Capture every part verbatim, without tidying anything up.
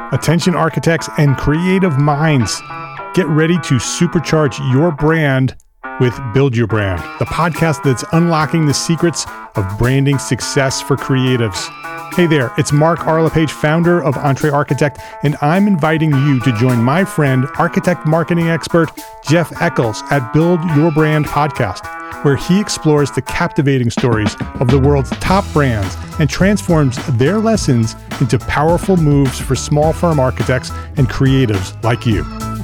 Attention architects and creative minds, get ready to supercharge your brand with Build Your Brand, the podcast that's unlocking the secrets of branding success for creatives. Hey there, it's Mark R. LePage, founder of Entre Architect, and I'm inviting you to join my friend, architect marketing expert Jeff Eccles at Build Your Brand podcast, where he explores the captivating stories of the world's top brands and transforms their lessons into powerful moves for small firm architects and creatives like you.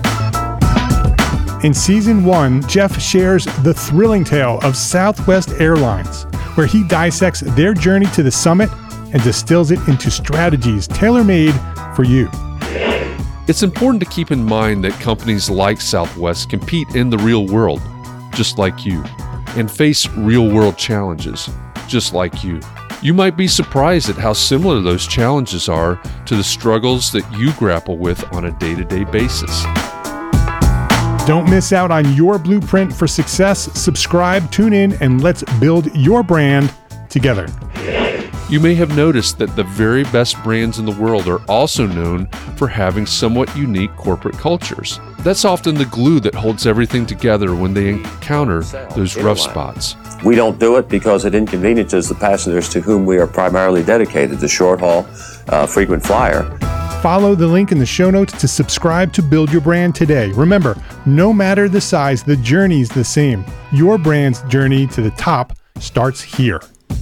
In season one, Jeff shares the thrilling tale of Southwest Airlines, where he dissects their journey to the summit and distills it into strategies tailor-made for you. It's important to keep in mind that companies like Southwest compete in the real world, just like you, and face real-world challenges, just like you. You might be surprised at how similar those challenges are to the struggles that you grapple with on a day-to-day basis. Don't miss out on your blueprint for success. Subscribe, tune in, and let's build your brand together. You may have noticed that the very best brands in the world are also known for having somewhat unique corporate cultures. That's often the glue that holds everything together when they encounter those rough spots. We don't do it because it inconveniences the passengers to whom we are primarily dedicated, the short haul, uh, frequent flyer. Follow the link in the show notes to subscribe to Build Your Brand today. Remember, no matter the size, the journey's the same. Your brand's journey to the top starts here.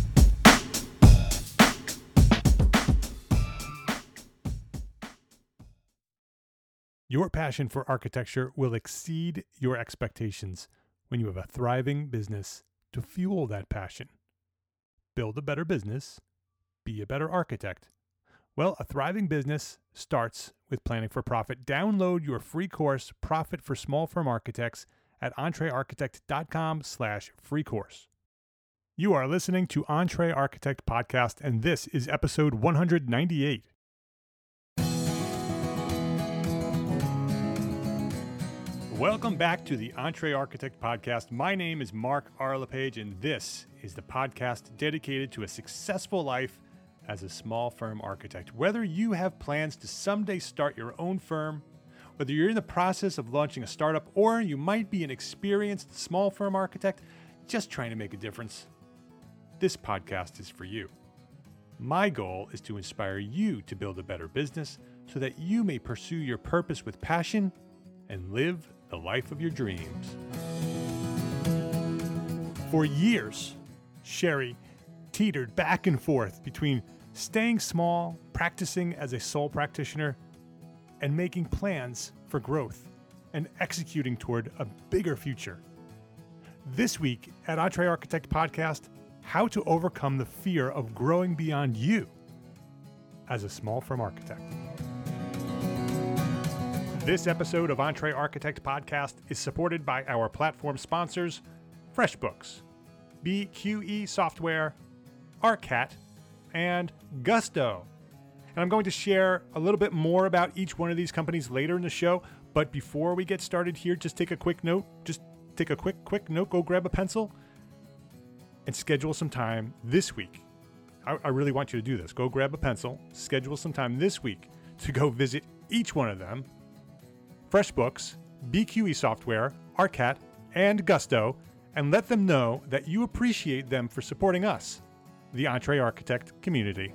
Your passion for architecture will exceed your expectations when you have a thriving business to fuel that passion. Build a better business, be a better architect. Well, a thriving business starts with planning for profit. Download your free course, Profit for Small Firm Architects, at entrearchitect.com slash free course. You are listening to Entre Architect Podcast, and this is episode one hundred ninety-eight. Welcome back to the Entre Architect Podcast. My name is Mark R. LePage, and this is the podcast dedicated to a successful life as a small firm architect. Whether you have plans to someday start your own firm, whether you're in the process of launching a startup, or you might be an experienced small firm architect just trying to make a difference, this podcast is for you. My goal is to inspire you to build a better business so that you may pursue your purpose with passion and live the life of your dreams. For years, Sherry teetered back and forth between staying small, practicing as a sole practitioner, and making plans for growth and executing toward a bigger future. This week at Entre Architect Podcast, how to overcome the fear of growing beyond you as a small firm architect. This episode of Entre Architect Podcast is supported by our platform sponsors, FreshBooks, B Q E Software, Arcat, and Gusto. And I'm going to share a little bit more about each one of these companies later in the show. But before we get started here, just take a quick note. Just take a quick, quick note. Go grab a pencil and schedule some time this week. I, I really want you to do this. Go grab a pencil, schedule some time this week to go visit each one of them. FreshBooks, B Q E Software, Arcat, and Gusto, and let them know that you appreciate them for supporting us, the Entre Architect community.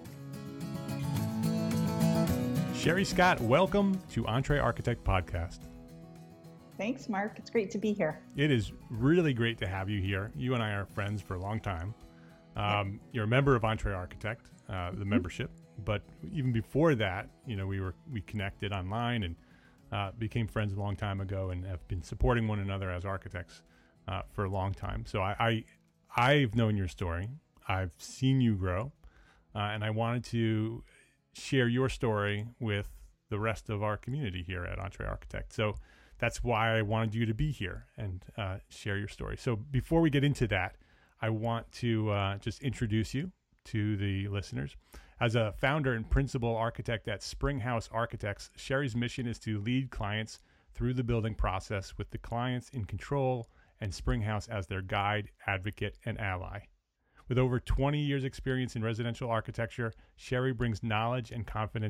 Sherry Scott, welcome to Entre Architect Podcast. Thanks, Mark. It's great to be here. It is really great to have you here. You and I are friends for a long time. Um, you're a member of Entre Architect, uh, the mm-hmm. membership, but even before that, you know, we were we connected online and uh, became friends a long time ago, and have been supporting one another as architects uh, for a long time. So I, I I've known your story. I've seen you grow, uh, and I wanted to share your story with the rest of our community here at Entre Architect. So that's why I wanted you to be here and uh, share your story. So before we get into that, I want to uh, just introduce you to the listeners. As a founder and principal architect at Springhouse Architects, Sherry's mission is to lead clients through the building process with the clients in control and Springhouse as their guide, advocate, and ally. With over twenty years experience in residential architecture, Sherry brings knowledge and confidence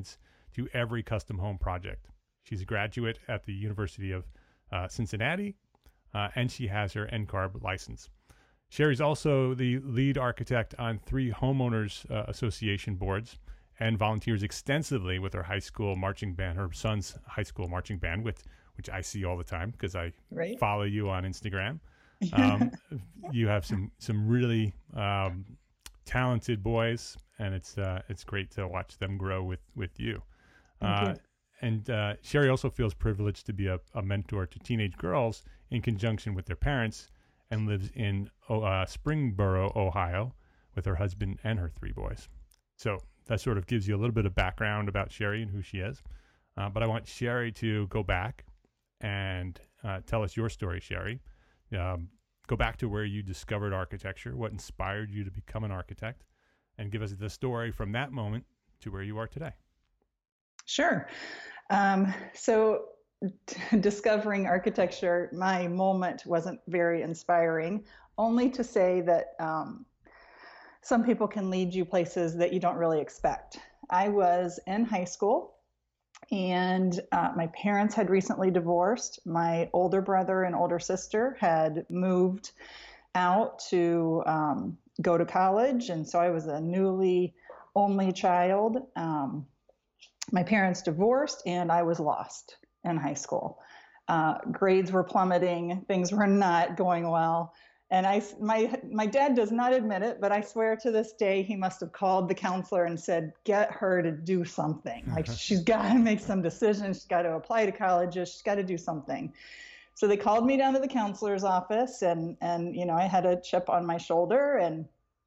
to every custom home project. She's a graduate at the University of uh, Cincinnati, uh, and she has her N C A R B license. Sherry's also the lead architect on three homeowners uh, association boards and volunteers extensively with her high school marching band, her son's high school marching band, with, which I see all the time because I right. follow you on Instagram. Um, you have some some really um, talented boys, and it's uh, it's great to watch them grow with with you. Thank Uh, you. and uh, Sherry also feels privileged to be a, a mentor to teenage girls in conjunction with their parents, and lives in uh, Springboro, Ohio, with her husband and her three boys. So that sort of gives you a little bit of background about Sherry and who she is. Uh, but I want Sherry to go back and uh, tell us your story, Sherry. Um, go back to where you discovered architecture, what inspired you to become an architect, and give us the story from that moment to where you are today. Sure. Um, so t- discovering architecture, my moment wasn't very inspiring, only to say that um, some people can lead you places that you don't really expect. I was in high school, and uh, my parents had recently divorced. My older brother and older sister had moved out to um, go to college, and so I was a newly only child. Um, my parents divorced, and I was lost in high school. Uh, grades were plummeting, things were not going well. And I, my, my dad does not admit it, but I swear to this day, he must have called the counselor and said, get her to do something. Like, she's got to make some decisions. She's got to apply to colleges. She's got to do something. So they called me down to the counselor's office, and, and, you know, I had a chip on my shoulder, and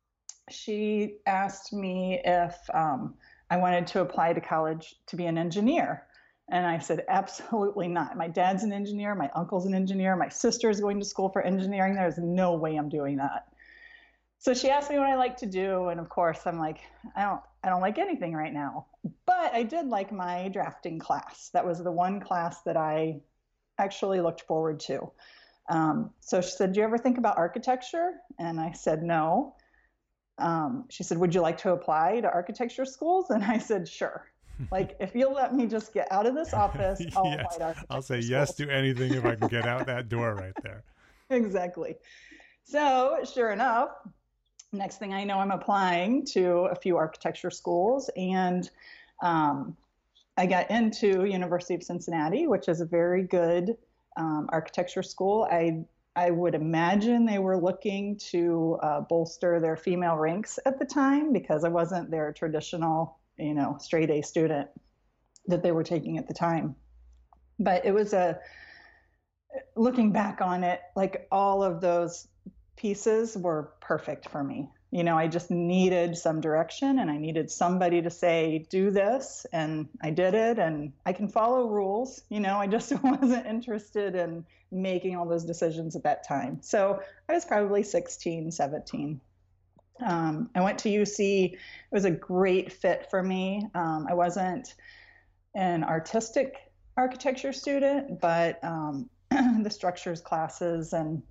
she asked me if um, I wanted to apply to college to be an engineer. And I said, absolutely not. My dad's an engineer. My uncle's an engineer. My sister is going to school for engineering. There's no way I'm doing that. So she asked me what I like to do. And of course, I'm like, I don't, I don't like anything right now. But I did like my drafting class. That was the one class that I actually looked forward to. Um, so she said, do you ever think about architecture? And I said, no. Um, she said, would you like to apply to architecture schools? And I said, sure. Like, if you'll let me just get out of this office, I'll yes. apply to architecture I'll say schools. yes to anything if I can get out that door right there. Exactly. So sure enough, next thing I know, I'm applying to a few architecture schools, and um, I got into University of Cincinnati, which is a very good um, architecture school. I I would imagine they were looking to uh, bolster their female ranks at the time, because I wasn't their traditional, you know, straight A student that they were taking at the time. But it was a, looking back on it, like, all of those pieces were perfect for me. You know, I just needed some direction, and I needed somebody to say, do this. And I did it, and I can follow rules. You know, I just wasn't interested in making all those decisions at that time. So I was probably sixteen, seventeen. Um, I went to U C. It was a great fit for me. Um, I wasn't an artistic architecture student, but um, the structures classes and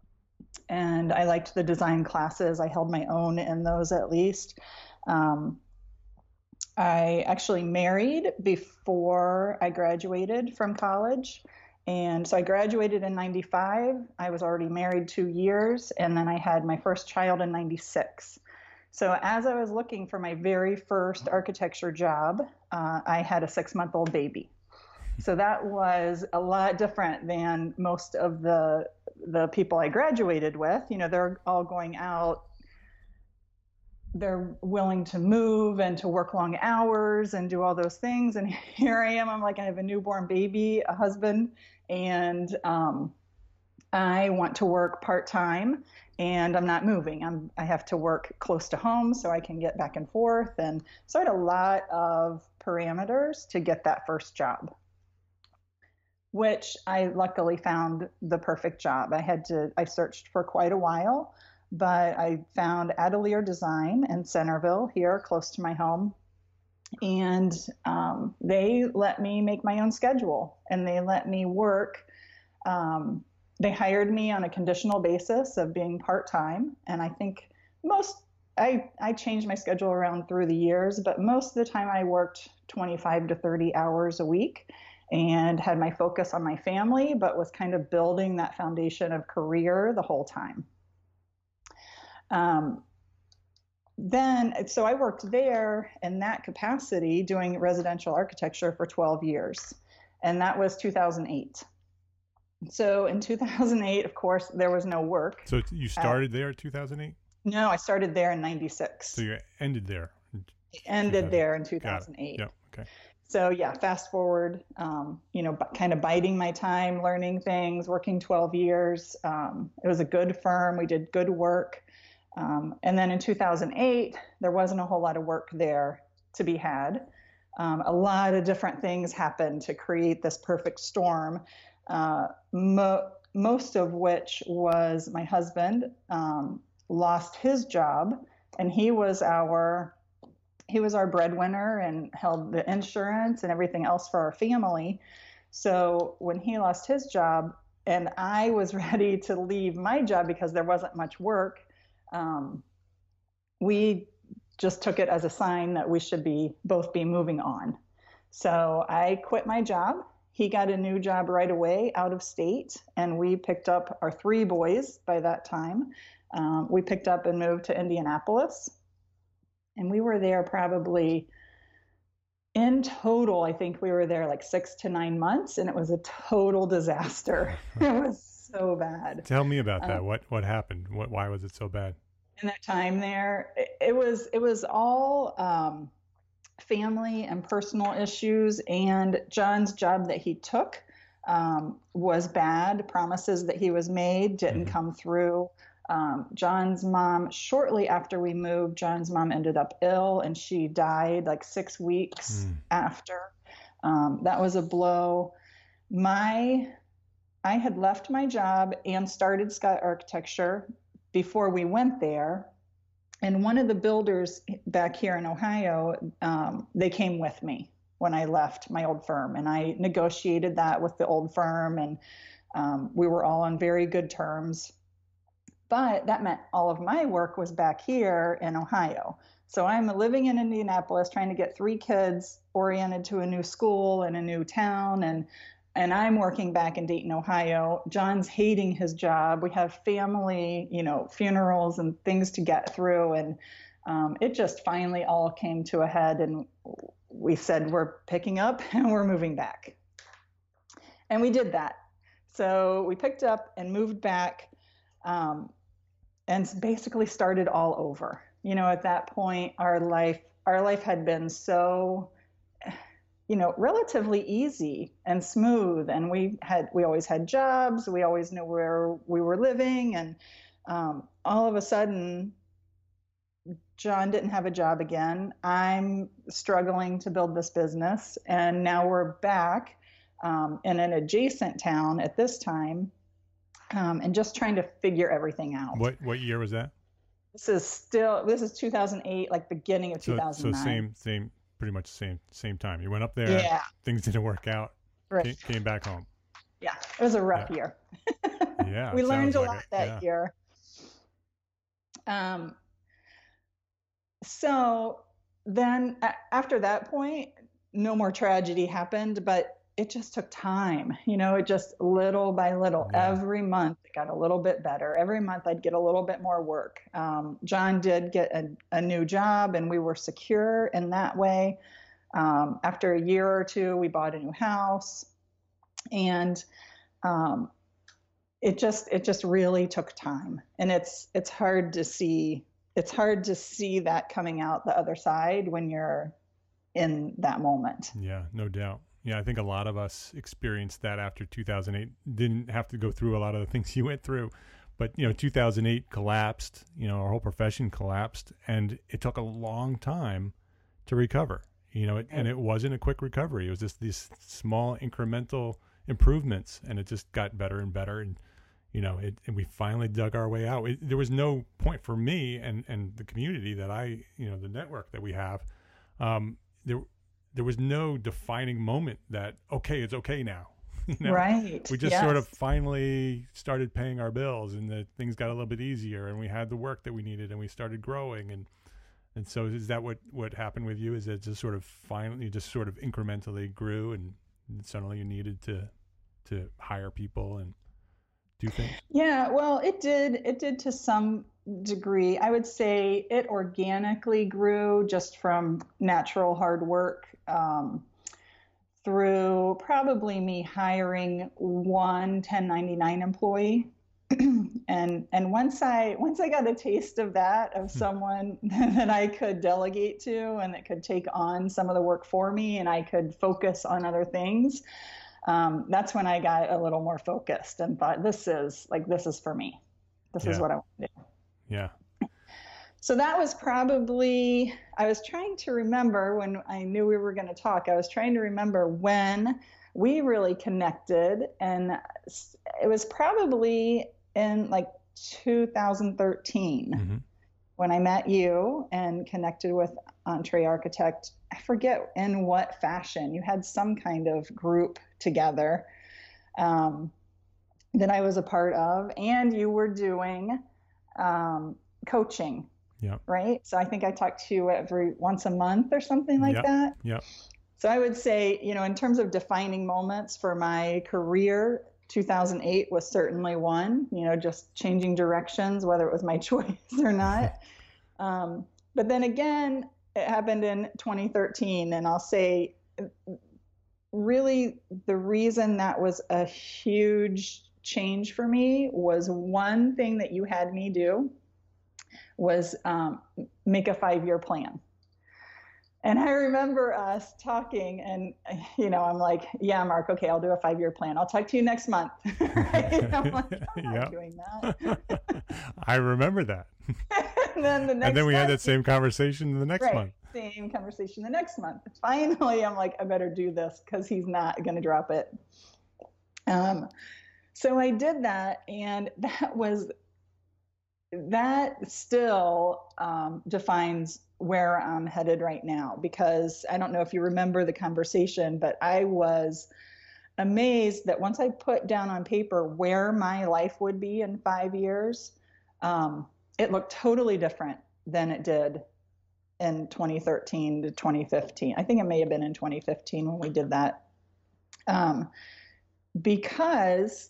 and I liked the design classes. I held my own in those, at least. Um, I actually married before I graduated from college. And so I graduated in ninety-five. I was already married two years, and then I had my first child in ninety-six. So as I was looking for my very first architecture job, uh, I had a six-month-old baby. So that was a lot different than most of the the people I graduated with. You know, they're all going out. They're willing to move and to work long hours and do all those things. And here I am. I'm like, I have a newborn baby, a husband, and um, I want to work part-time, and I'm not moving. I'm, I have to work close to home so I can get back and forth. And so I had a lot of parameters to get that first job, which I luckily found the perfect job. I had to, I searched for quite a while, but I found Atelier Design in Centerville, here close to my home. And um, they let me make my own schedule, and they let me work. Um, they hired me on a conditional basis of being part-time. And I think most I, I changed my schedule around through the years, but most of the time I worked twenty-five to thirty hours a week and had my focus on my family, but was kind of building that foundation of career the whole time. Um, then, so I worked there in that capacity doing residential architecture for twelve years, and that was two thousand eight. So in two thousand eight, of course, there was no work. So you started uh, there in two thousand eight? No, I started there in ninety-six. So you ended there? Ended there in two thousand eight. Yeah, okay. So yeah, fast forward, um, you know, b- kind of biding my time, learning things, working twelve years. Um, it was a good firm. We did good work. Um, and then in two thousand eight, there wasn't a whole lot of work there to be had. Um, a lot of different things happened to create this perfect storm, uh, mo- most of which was my husband um, lost his job, and he was our he was our breadwinner and held the insurance and everything else for our family. So when he lost his job, and I was ready to leave my job because there wasn't much work, Um, we just took it as a sign that we should be both be moving on. So I quit my job. He got a new job right away out of state, and we picked up our three boys by that time. Um, we picked up and moved to Indianapolis, and we were there probably in total, I think we were there like six to nine months, and it was a total disaster. It was so bad. Tell me about that. Um, what what happened? What why was it so bad? In that time there, it, it was it was all um, family and personal issues, and John's job that he took um, was bad. Promises that he was made didn't mm-hmm. come through. Um, John's mom, shortly after we moved, John's mom ended up ill, and she died like six weeks mm. after. Um, that was a blow. My I had left my job and started Scott Architecture before we went there. And one of the builders back here in Ohio, um, they came with me when I left my old firm. And I negotiated that with the old firm, and um, we were all on very good terms. But that meant all of my work was back here in Ohio. So I'm living in Indianapolis, trying to get three kids oriented to a new school in a new town, and And I'm working back in Dayton, Ohio. John's hating his job. We have family, you know, funerals and things to get through. And um, it just finally all came to a head. And we said, we're picking up and we're moving back. And we did that. So we picked up and moved back um, and basically started all over. You know, at that point, our life, our life had been so you know, relatively easy and smooth. And we had, we always had jobs. We always knew where we were living. And um, all of a sudden, John didn't have a job again. I'm struggling to build this business. And now we're back um, in an adjacent town at this time um, and just trying to figure everything out. What, what year was that? This is still, this is two thousand eight, like beginning of so, two thousand nine. So same, same. Pretty much the same same time. You went up there, yeah. Things didn't work out, right. came, came back home. Yeah, it was a rough yeah. year. yeah, we learned a like lot it. that yeah. year. Um. So then a- after that point, no more tragedy happened, but it just took time. You know, it just little by little, yeah. every month it got a little bit better. Every month I'd get a little bit more work. Um, John did get a, a new job, and we were secure in that way. Um, after a year or two, we bought a new house, and um, it just it just really took time. And it's it's hard to see it's hard to see that coming out the other side when you're in that moment. Yeah, no doubt. Yeah, I think a lot of us experienced that after two thousand eight. Didn't have to go through a lot of the things you went through, but you know, two thousand eight collapsed. You know, our whole profession collapsed, and it took a long time to recover. You know, it, and it wasn't a quick recovery. It was just these small incremental improvements, and it just got better and better. And you know, it, and we finally dug our way out. It, there was no point for me and and the community that I, you know, the network that we have. Um, there. There was no defining moment that, okay, it's okay now. you know? Right. We just yes. sort of finally started paying our bills, and the things got a little bit easier, and we had the work that we needed, and we started growing. And and so is that what what happened with you? Is it just sort of finally, you just sort of incrementally grew, and suddenly you needed to to hire people and do things? Yeah, well, it did. It did to some degree. I would say it organically grew just from natural hard work, um, through probably me hiring one ten ninety-nine employee. and and once I once I got a taste of that, of someone that I could delegate to and that could take on some of the work for me, and I could focus on other things, um, that's when I got a little more focused and thought, this is like this is for me. This Yeah. is what I want to do. Yeah. So that was probably, I was trying to remember when I knew we were going to talk, I was trying to remember when we really connected. And it was probably in like two thousand thirteen Mm-hmm. when I met you and connected with Entree Architect. I forget in what fashion. You had some kind of group together um, that I was a part of, and you were doing um, coaching. Yeah. Right. So I think I talked to you every once a month or something like Yep. that. Yeah. So I would say, you know, in terms of defining moments for my career, two thousand eight was certainly one, you know, just changing directions, whether it was my choice or not. um, but then again, it happened in twenty thirteen. And I'll say, really, the reason that was a huge change for me was one thing that you had me do was um, make a five-year plan. And I remember us talking, and, you know, I'm like, yeah, Mark, okay, I'll do a five-year plan. I'll talk to you next month. Right? I'm like, I'm not Yep. doing that. I remember that. and then the next And then we had month, that same conversation the next right, month. same conversation the next month. Finally, I'm like, I better do this because he's not going to drop it. Um, so I did that, and that was, that still um, defines where I'm headed right now, because I don't know if you remember the conversation, but I was amazed that once I put down on paper where my life would be in five years, um, it looked totally different than it did in twenty thirteen to twenty fifteen. I think it may have been in twenty fifteen when we did that. Um, because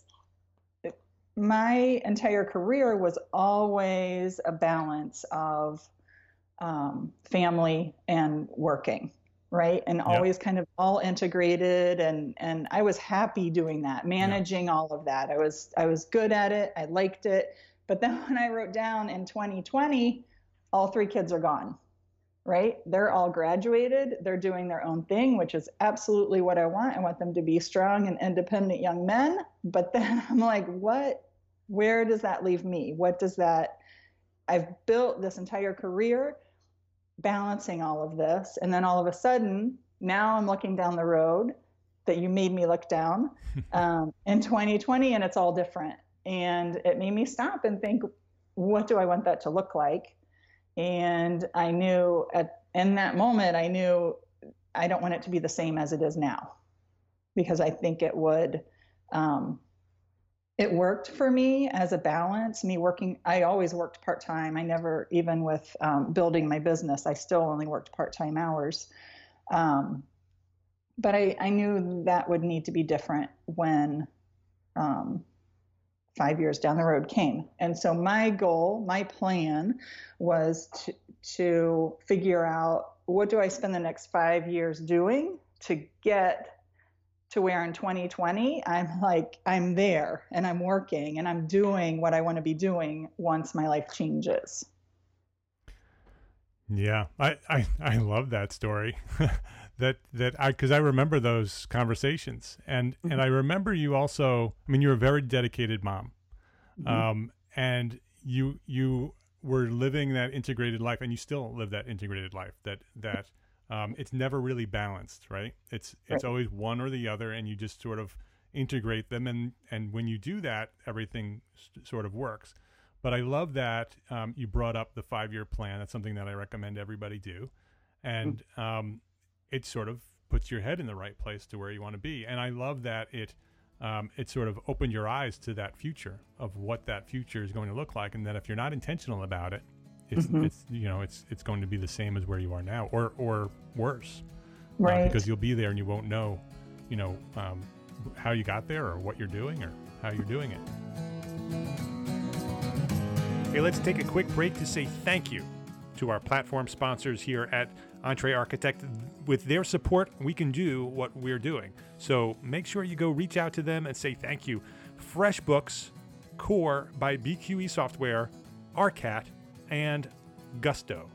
my entire career was always a balance of um, family and working, right? And Yep. always kind of all integrated. And, and I was happy doing that, managing all of that. I was, I was good at it. I liked it. But then when I wrote down in twenty twenty, all three kids are gone, right? They're all graduated. They're doing their own thing, which is absolutely what I want. I want them to be strong and independent young men. But then I'm like, what, where does that leave me? What does that, I've built this entire career balancing all of this. And then all of a sudden, now I'm looking down the road that you made me look down um, in twenty twenty, and it's all different. And it made me stop and think, what do I want that to look like? And I knew at in that moment, I knew I don't want it to be the same as it is now, because I think it would, um, it worked for me as a balance, me working, I always worked part-time. I never, even with um, building my business, I still only worked part-time hours. Um, but I, I knew that would need to be different when um, five years down the road came. And so my goal, my plan was to, to figure out, what do I spend the next five years doing to get to where in twenty twenty, I'm like, I'm there and I'm working and I'm doing what I want to be doing once my life changes. Yeah, I, I, I love that story. that that I because I remember those conversations, and mm-hmm. and I remember you also. I mean, you're a very dedicated mom, mm-hmm. um, and you you were living that integrated life, and you still live that integrated life. That that um, it's never really balanced, right? It's it's right. always one or the other, and you just sort of integrate them, and and when you do that, everything st- sort of works. But I love that um, you brought up the five-year plan. That's something that I recommend everybody do. And um, it sort of puts your head in the right place to where you want to be. And I love that it um, it sort of opened your eyes to that future of what that future is going to look like, and that if you're not intentional about it, it's mm-hmm. it's you know it's it's going to be the same as where you are now, or or worse, right? Uh, because you'll be there and you won't know, you know, um, how you got there or what you're doing or how you're doing it. Hey, let's take a quick break to say thank you to our platform sponsors here at EntreArchitect. With their support, we can do what we're doing. So make sure you go reach out to them and say thank you. FreshBooks, Core by B Q E Software, ARCAT, and Gusto.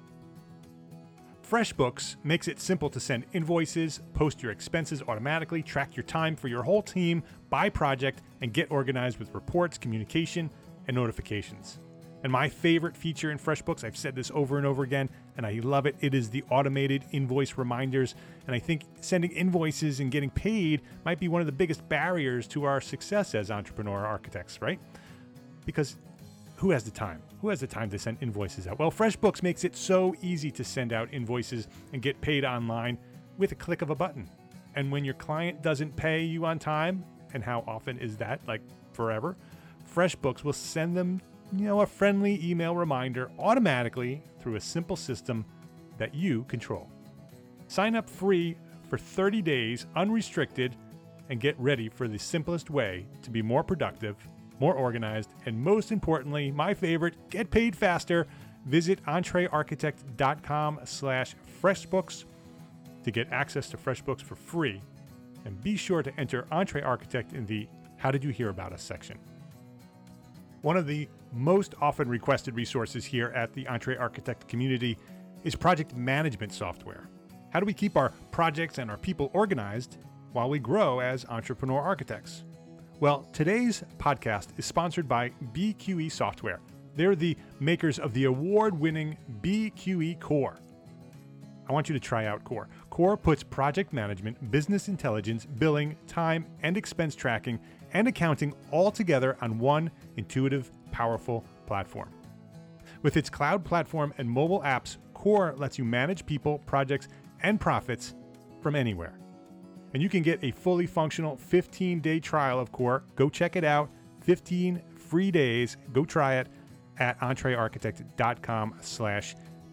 FreshBooks makes it simple to send invoices, post your expenses automatically, track your time for your whole team by project, and get organized with reports, communication, and notifications. And my favorite feature in FreshBooks, I've said this over and over again, and I love it, it is the automated invoice reminders. And I think sending invoices and getting paid might be one of the biggest barriers to our success as entrepreneur architects, right? Because who has the time? Who has the time to send invoices out? Well, FreshBooks makes it so easy to send out invoices and get paid online with a click of a button. And when your client doesn't pay you on time, and how often is that, like forever, FreshBooks will send them you know, a friendly email reminder automatically through a simple system that you control. Sign up free for thirty days, unrestricted, and get ready for the simplest way to be more productive, more organized, and most importantly, my favorite, get paid faster. Visit entrearchitect.com slash FreshBooks to get access to FreshBooks for free. And be sure to enter EntreArchitect in the How Did You Hear About Us section. One of the most often requested resources here at the EntreArchitect community is project management software. How do we keep our projects and our people organized while we grow as entrepreneur architects? Well, today's podcast is sponsored by B Q E Software. They're the makers of the award-winning B Q E Core. I want you to try out Core. Core puts project management, business intelligence, billing, time, and expense tracking, and accounting all together on one intuitive, powerful platform. With its cloud platform and mobile apps, Core lets you manage people, projects, and profits from anywhere. And you can get a fully functional fifteen-day trial of Core. Go check it out. fifteen free days. Go try it at entrearchitect.com slash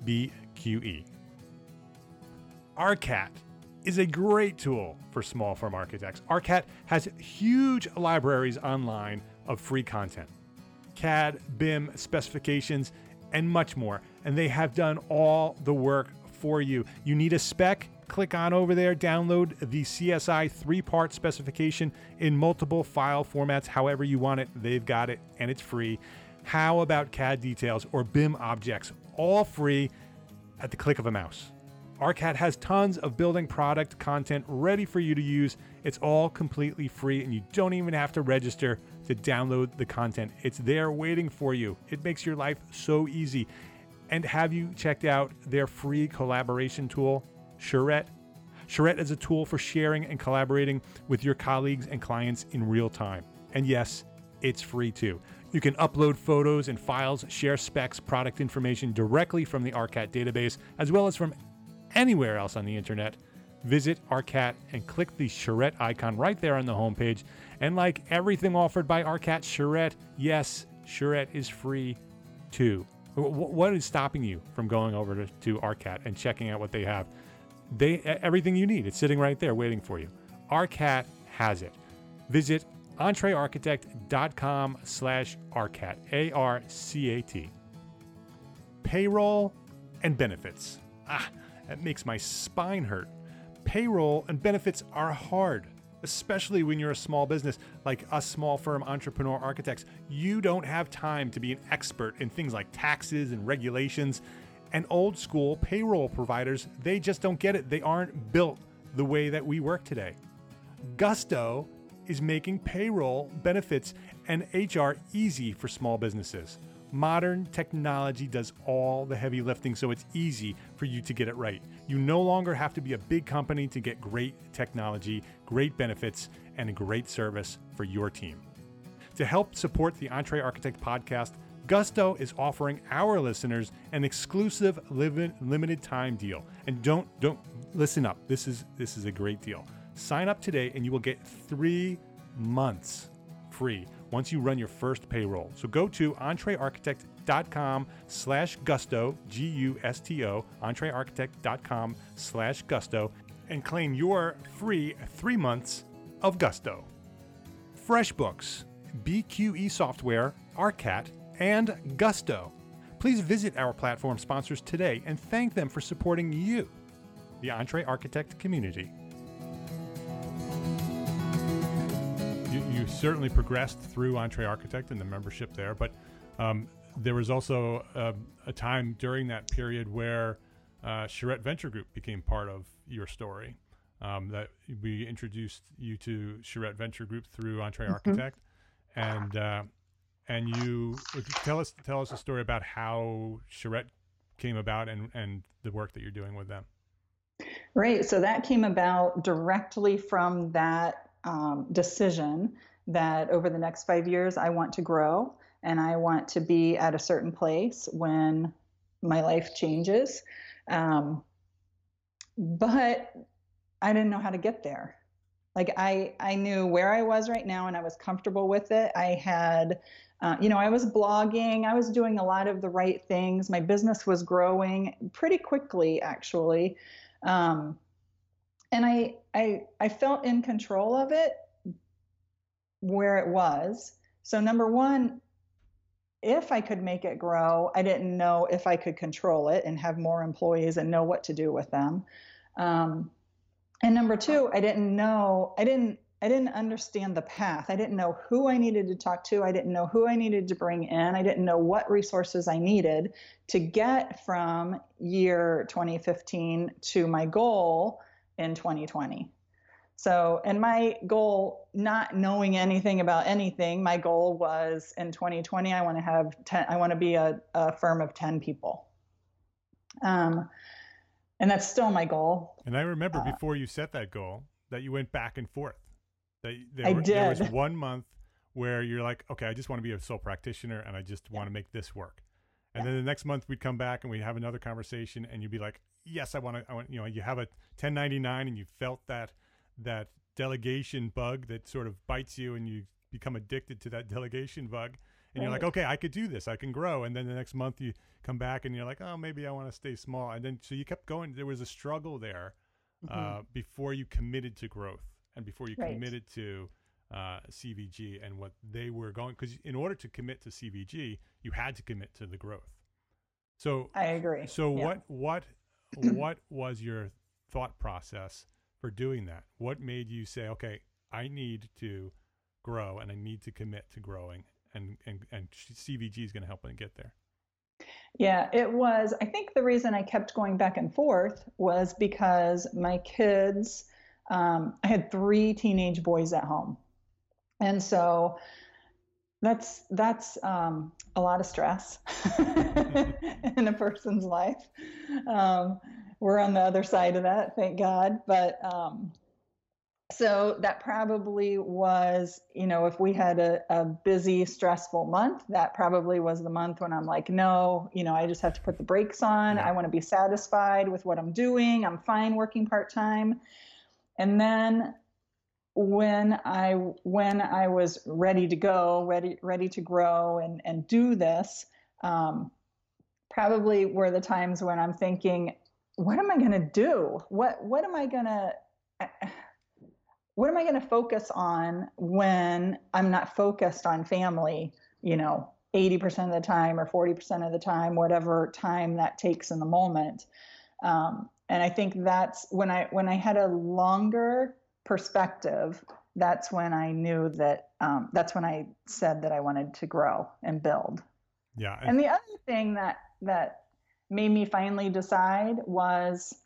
BQE. ARCAT is a great tool for small firm architects. ARCAT has huge libraries online of free content, C A D, B I M, specifications, and much more. And they have done all the work for you. You need a spec? Click on over there, download the C S I three-part specification in multiple file formats, however you want it. They've got it, and it's free. How about C A D details or B I M objects? All free at the click of a mouse. ARCAT has tons of building product content ready for you to use. It's all completely free, and you don't even have to register to download the content. It's there waiting for you. It makes your life so easy. And have you checked out their free collaboration tool, Charrette? Charrette is a tool for sharing and collaborating with your colleagues and clients in real time. And yes, it's free too. You can upload photos and files, share specs, product information directly from the ARCAT database, as well as from anywhere else on the internet. Visit ARCAT and click the Charrette icon right there on the homepage. And like everything offered by ARCAT, Charrette, yes, Charrette is free too. What is stopping you from going over to, to ARCAT and checking out what they have? They everything you need. It's sitting right there waiting for you. ARCAT has it. Visit entrearchitect.com slash ARCAT, A R C A T. Payroll and benefits. Ah, that makes my spine hurt. Payroll and benefits are hard, especially when you're a small business like us small firm entrepreneur architects. You don't have time to be an expert in things like taxes and regulations. And old school payroll providers, they just don't get it. They aren't built the way that we work today. Gusto is making payroll, benefits, and H R easy for small businesses. Modern technology does all the heavy lifting, so it's easy for you to get it right. You no longer have to be a big company to get great technology, great benefits, and a great service for your team. To help support the EntreArchitect podcast, Gusto is offering our listeners an exclusive limited time deal. And don't don't listen up. This is this is a great deal. Sign up today and you will get three months free once you run your first payroll. So go to entrearchitect.com slash gusto, G U S T O, entrearchitect.com slash gusto, and claim your free three months of Gusto. FreshBooks, B Q E Software, ARCAT, and Gusto. Please visit our platform sponsors today and thank them for supporting you, the EntreArchitect community. You, you certainly progressed through EntreArchitect and the membership there, but um, there was also a, a time during that period where uh, Charette Venture Group became part of your story. Um, that we introduced you to Charette Venture Group through EntreArchitect, mm-hmm. and uh, and you tell us tell us a story about how Charette came about and and the work that you're doing with them. Right. So that came about directly from that um, decision that over the next five years I want to grow and I want to be at a certain place when my life changes, um, but I didn't know how to get there. Like I, I knew where I was right now and I was comfortable with it. I had, uh, you know, I was blogging. I was doing a lot of the right things. My business was growing pretty quickly, actually. Um, and I, I, I felt in control of it where it was. So number one, if I could make it grow, I didn't know if I could control it and have more employees and know what to do with them. Um, And number two, I didn't know, I didn't, I didn't understand the path. I didn't know who I needed to talk to. I didn't know who I needed to bring in. I didn't know what resources I needed to get from year twenty fifteen to my goal in twenty twenty. So, and my goal, not knowing anything about anything, my goal was in twenty twenty, I want to have ten, I want to be a, a firm of ten people. Um, And that's still my goal. And I remember uh, before you set that goal that you went back and forth. That there, I were, did. There was one month where you're like, okay, I just want to be a sole practitioner and I just yeah. want to make this work. And yeah. then the next month we'd come back and we'd have another conversation and you'd be like, yes, I want to, I want, you know, you have a ten ninety-nine and you felt that, that delegation bug that sort of bites you and you become addicted to that delegation bug. And right. you're like, okay, I could do this. I can grow. And then the next month you come back and you're like, oh, maybe I want to stay small. And then, so you kept going. There was a struggle there uh, mm-hmm. before you committed to growth and before you right. committed to uh, C V G and what they were going, because in order to commit to C V G, you had to commit to the growth. So I agree. So yeah. what, what, what was your thought process for doing that? What made you say, okay, I need to grow and I need to commit to growing? And, and, and C V G is going to help me get there. Yeah, it was. I think the reason I kept going back and forth was because my kids, um, I had three teenage boys at home. And so that's, that's um, a lot of stress in a person's life. Um, we're on the other side of that, thank God. But um, so that probably was, you know, if we had a, a busy, stressful month, that probably was the month when I'm like, no, you know, I just have to put the brakes on. Yeah. I want to be satisfied with what I'm doing. I'm fine working part-time. And then when I, when I was ready to go, ready, ready to grow and, and do this, um, probably were the times when I'm thinking, what am I going to do? What, what am I going to, What am I going to focus on when I'm not focused on family, you know, eighty percent of the time or forty percent of the time, whatever time that takes in the moment. Um, and I think that's when I, when I had a longer perspective, that's when I knew that, um, that's when I said that I wanted to grow and build. Yeah. I- and the other thing that, that made me finally decide was,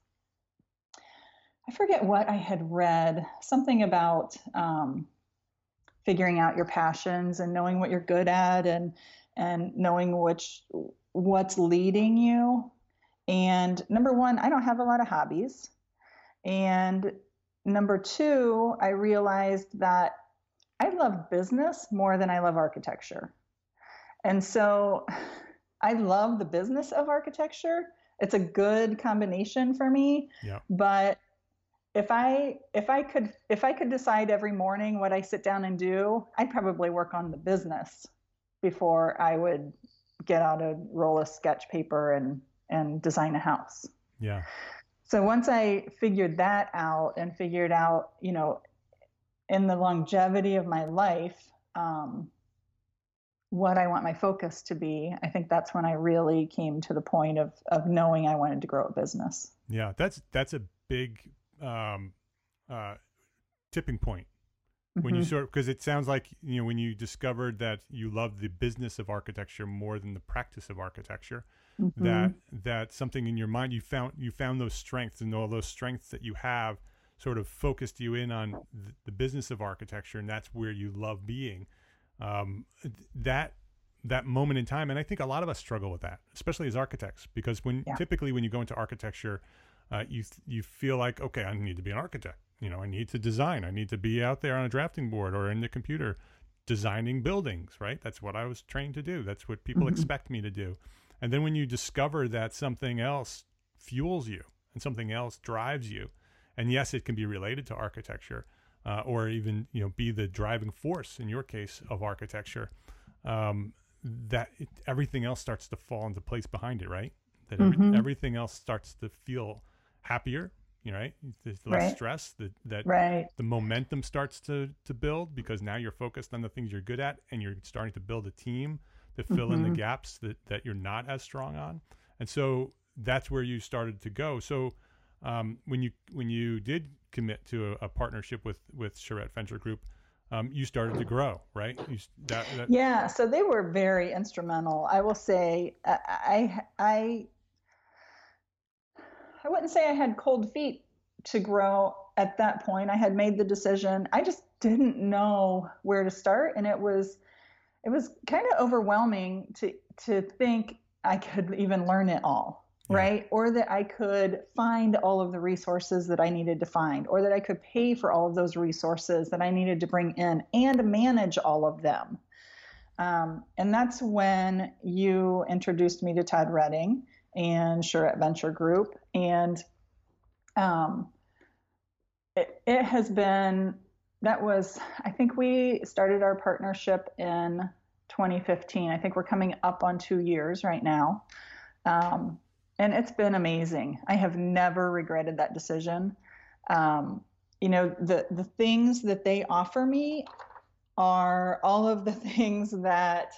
I forget what I had read, something about um, figuring out your passions and knowing what you're good at and and knowing which what's leading you. And number one, I don't have a lot of hobbies. And number two, I realized that I love business more than I love architecture. And so I love the business of architecture. It's a good combination for me. Yeah. But if I if I could if I could decide every morning what I sit down and do, I'd probably work on the business before I would get out a roll of sketch paper and and design a house. Yeah. So once I figured that out and figured out, you know, in the longevity of my life, um, what I want my focus to be, I think that's when I really came to the point of of knowing I wanted to grow a business. Yeah, that's that's a big um, uh, tipping point when you sort, because it sounds like, you know, when you discovered that you love the business of architecture more than the practice of architecture, mm-hmm. that that something in your mind, you found you found those strengths, and all those strengths that you have sort of focused you in on the, the business of architecture, and that's where you love being. Um, that that moment in time, and I think a lot of us struggle with that, especially as architects, because when yeah. typically when you go into architecture, uh, you you feel like, okay, I need to be an architect. You know, I need to design. I need to be out there on a drafting board or in the computer designing buildings, right? That's what I was trained to do. That's what people mm-hmm. expect me to do. And then when you discover that something else fuels you and something else drives you, and yes, it can be related to architecture, uh, or even, you know, be the driving force in your case of architecture, um, that it, everything else starts to fall into place behind it, right? That every, mm-hmm. everything else starts to feel happier. You know, right? There's less right. stress. That that right. the momentum starts to to build, because now you're focused on the things you're good at, and you're starting to build a team to fill mm-hmm. in the gaps that that you're not as strong on. And so that's where you started to go. So um, when you when you did commit to a, a partnership with with Charette Venture Group, um, you started to grow, right? You, that, that... Yeah. So they were very instrumental. I will say, I I. I wouldn't say I had cold feet to grow at that point. I had made the decision. I just didn't know where to start. And it was, it was kind of overwhelming to, to think I could even learn it all, yeah. right? Or that I could find all of the resources that I needed to find, or that I could pay for all of those resources that I needed to bring in and manage all of them. Um, and that's when you introduced me to Todd Redding and Charette Venture Group. And um, it, it has been, that was, I think we started our partnership in twenty fifteen. I think we're coming up on two years right now. Um, and it's been amazing. I have never regretted that decision. Um, you know, the, the things that they offer me are all of the things that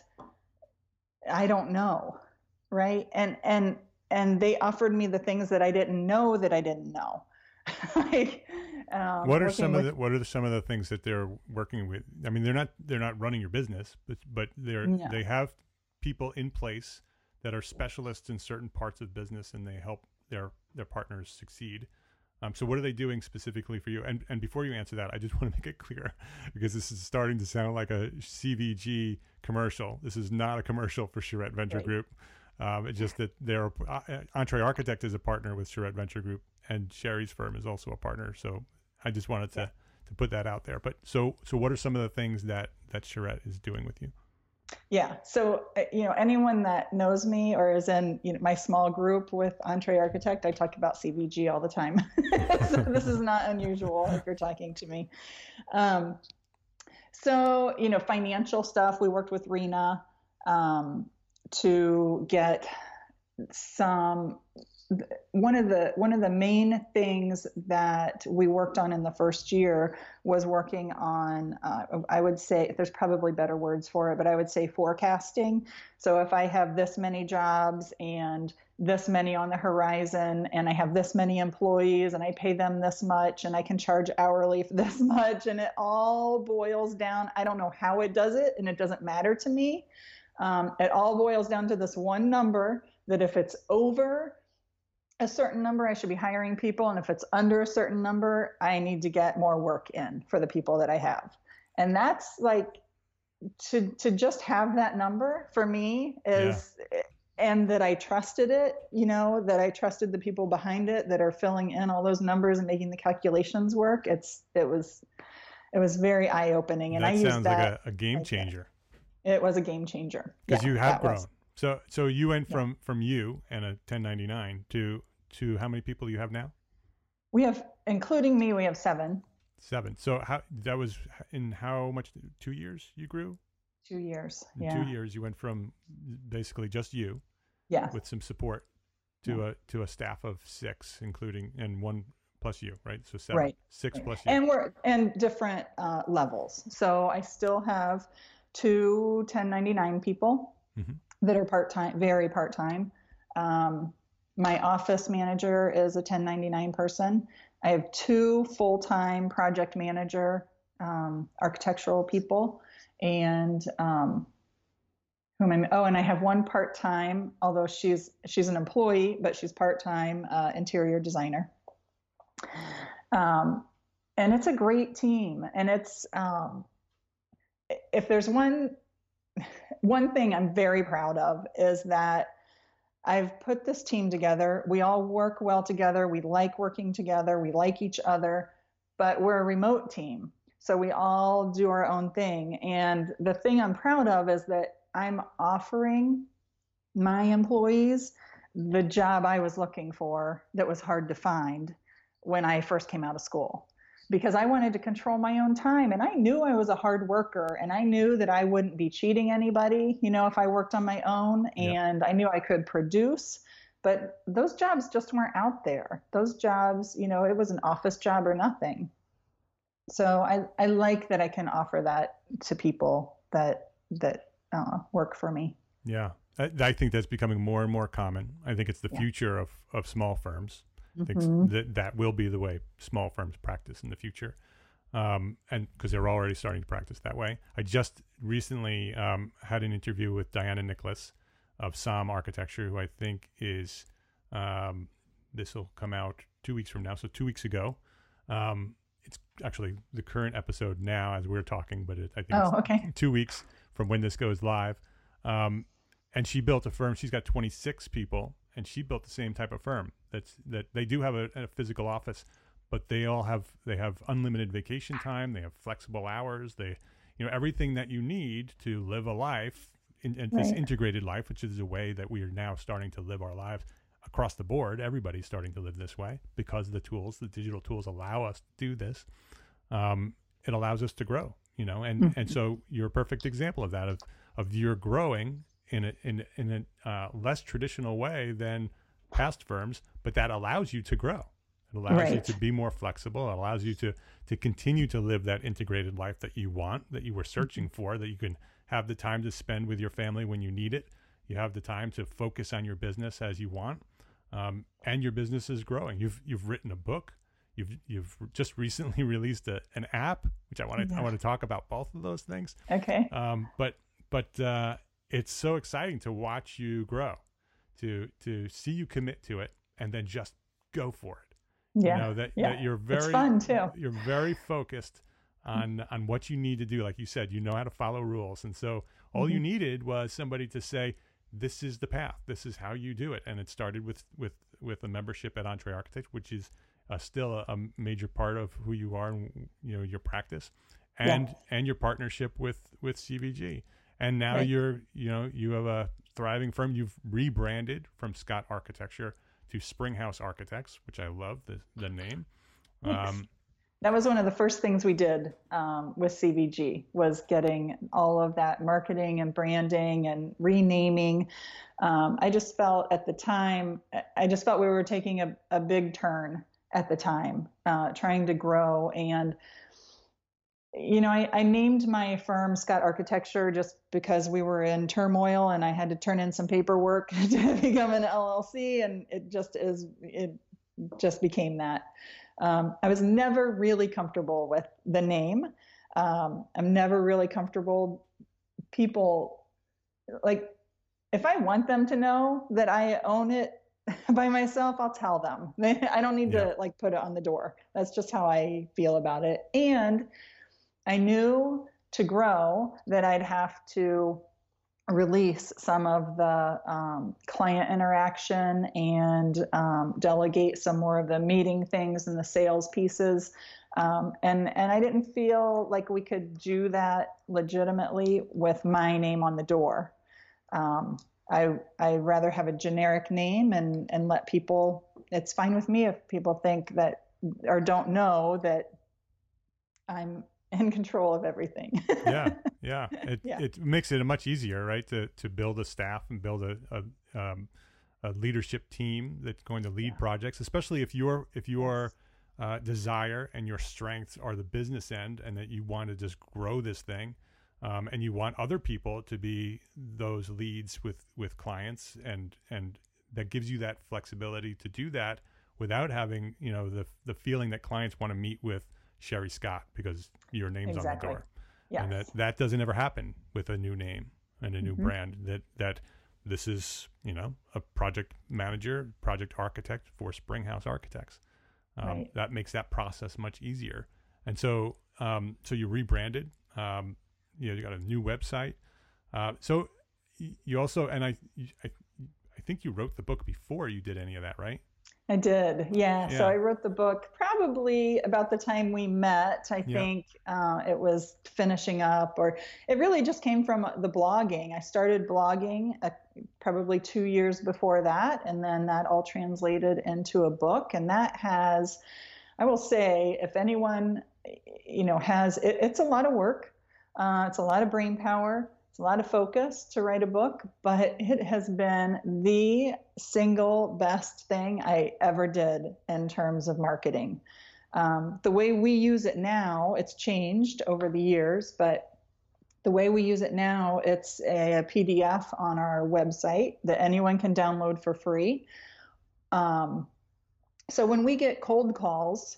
I don't know. Right. And, and, and they offered me the things that I didn't know that I didn't know. like, um, what are some with, of the, what are the, some of the things that they're working with? I mean, they're not, they're not running your business, but, but they're, no. they have people in place that are specialists in certain parts of business, and they help their, their partners succeed. Um, so what are they doing specifically for you? And, and before you answer that, I just want to make it clear, because this is starting to sound like a C V G commercial. This is not a commercial for Charette Venture right. Group. Um, it's just that they're uh, Entree Architect is a partner with Charette Venture Group, and Sherry's firm is also a partner. So I just wanted to, to put that out there. But so so what are some of the things that, that Charette is doing with you? Yeah. So, you know, anyone that knows me or is in, you know, my small group with Entree Architect, I talk about C V G all the time. So this is not unusual if you're talking to me. Um, so, you know, financial stuff, we worked with RENA um, to get some, one of the, one of the main things that we worked on in the first year was working on, uh, I would say, there's probably better words for it, but I would say forecasting. So if I have this many jobs and this many on the horizon, and I have this many employees, and I pay them this much, and I can charge hourly for this much, and it all boils down, I don't know how it does it, and it doesn't matter to me. Um, it all boils down to this one number, that if it's over a certain number, I should be hiring people. And if it's under a certain number, I need to get more work in for the people that I have. And that's like, to, to just have that number for me is, yeah. and that I trusted it, you know, that I trusted the people behind it that are filling in all those numbers and making the calculations work. It's, it was, it was very eye opening. And that I used sounds that like a, a game changer. It was a game changer. Because yeah, you have grown. Was. So, so you went from, yeah. from you and a ten ninety-nine to, to how many people you have now? We have, including me, we have seven. Seven. So how that was in how much? Two years you grew? Two years. In yeah. two years, you went from basically just you, yeah, with some support, to yeah. a to a staff of six, including and one plus you, right? So seven, right. six right. plus you. And we're and different uh, levels. So I still have two ten ninety-nine people mm-hmm. that are part time, very part time. Um, my office manager is a ten ninety-nine person. I have two full time project manager um, architectural people. And um, whom I'm, oh, and I have one part-time, although she's she's an employee, but she's part-time uh, interior designer. Um, and it's a great team. And it's um, if there's one one thing I'm very proud of is that I've put this team together. We all work well together. We like working together. We like each other, but we're a remote team. So we all do our own thing. And the thing I'm proud of is that I'm offering my employees the job I was looking for that was hard to find when I first came out of school, because I wanted to control my own time. And I knew I was a hard worker, and I knew that I wouldn't be cheating anybody, you know, if I worked on my own. And yep. I knew I could produce, but those jobs just weren't out there. Those jobs, you know, it was an office job or nothing. So I, I like that I can offer that to people that that uh, work for me. Yeah, I, I think that's becoming more and more common. I think it's the yeah. future of, of small firms. I think mm-hmm. that that will be the way small firms practice in the future, um, and because they're already starting to practice that way. I just recently um, had an interview with Diana Nicholas of Som Architecture, who I think is, um, this will come out two weeks from now, so two weeks ago. Um, It's actually the current episode now as we're talking, but it, I think oh, it's okay. two weeks from when this goes live. Um, and she built a firm. She's got twenty-six people, and she built the same type of firm. That's that they do have a, a physical office, but they all have they have unlimited vacation time. They have flexible hours. They, you know, everything that you need to live a life, in, in right. this integrated life, which is a way that we are now starting to live our lives. Across the board, everybody's starting to live this way because the tools, the digital tools, allow us to do this. Um, it allows us to grow, you know, and, mm-hmm. and so you're a perfect example of that, of of you're growing in a in in a uh, less traditional way than past firms, but that allows you to grow. It allows right. you to be more flexible. It allows you to to continue to live that integrated life that you want, that you were searching mm-hmm. for, that you can have the time to spend with your family when you need it. You have the time to focus on your business as you want. Um, and your business is growing. You've you've written a book. You've you've just recently released a, an app, which I want to yeah. I want to talk about both of those things. Okay. Um, but but uh, it's so exciting to watch you grow, to to see you commit to it, and then just go for it. Yeah. You know that, yeah. that you're very it's fun too. You're very focused on on what you need to do. Like you said, you know how to follow rules, and so all mm-hmm. you needed was somebody to say, this is the path. This is how you do it. And it started with, with, with a membership at Entre Architect, which is uh, still a, a major part of who you are and, you know, your practice, and, yeah. and your partnership with, with C V G. And now right. you're, you know, you have a thriving firm. You've rebranded from Scott Architecture to Springhouse Architects, which I love the, the name. Um, That was one of the first things we did um, with C V G, was getting all of that marketing and branding and renaming. Um, I just felt at the time, I just felt we were taking a, a big turn at the time, uh, trying to grow. And, you know, I, I named my firm Scott Architecture just because we were in turmoil and I had to turn in some paperwork to become an L L C. And it just is, it just became that. Um, I was never really comfortable with the name. Um, I'm never really comfortable. People, like, if I want them to know that I own it by myself, I'll tell them. I don't need yeah. to like put it on the door. That's just how I feel about it. And I knew to grow that I'd have to release some of the um, client interaction and um, delegate some more of the meeting things and the sales pieces. Um, and, and I didn't feel like we could do that legitimately with my name on the door. Um, I, I'd rather have a generic name and, and let people, it's fine with me if people think that or don't know that I'm in control of everything. yeah, yeah. It Yeah. it makes it much easier, right, to to build a staff and build a a, um, a leadership team that's going to lead Yeah. projects, especially if your if your uh, desire and your strengths are the business end, and that you want to just grow this thing, um, and you want other people to be those leads with with clients, and and that gives you that flexibility to do that without having, you know, the the feeling that clients want to meet with Sherry Scott because your name's Exactly. on the door. Yes. And that, that doesn't ever happen with a new name and a new Mhm. brand. That that this is, you know, a project manager, project architect for Springhouse Architects. Um, Right. That makes that process much easier. And so, um, so you rebranded. Um, you know, you got a new website. Uh, so y- you also, and I, I, I think you wrote the book before you did any of that, right? I did. Yeah. So Yeah. I wrote the book probably about the time we met. I Yeah. think uh, it was finishing up, or it really just came from the blogging. I started blogging uh, probably two years before that. And then that all translated into a book. And that has, I will say, if anyone, you know, has, it, it's a lot of work. Uh, it's a lot of brain power. It's a lot of focus to write a book, but it has been the single best thing I ever did in terms of marketing. Um, the way we use it now, it's changed over the years, but the way we use it now, it's a, a P D F on our website that anyone can download for free. Um, so when we get cold calls